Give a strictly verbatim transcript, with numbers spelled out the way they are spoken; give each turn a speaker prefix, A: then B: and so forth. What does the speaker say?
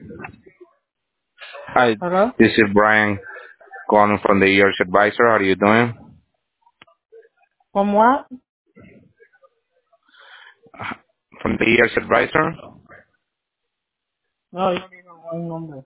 A: Hi,
B: Hello?
A: this is Brian calling from the Years Advisor. How are you doing?
B: From what?
A: From the Years Advisor?
B: No, you need the wrong number.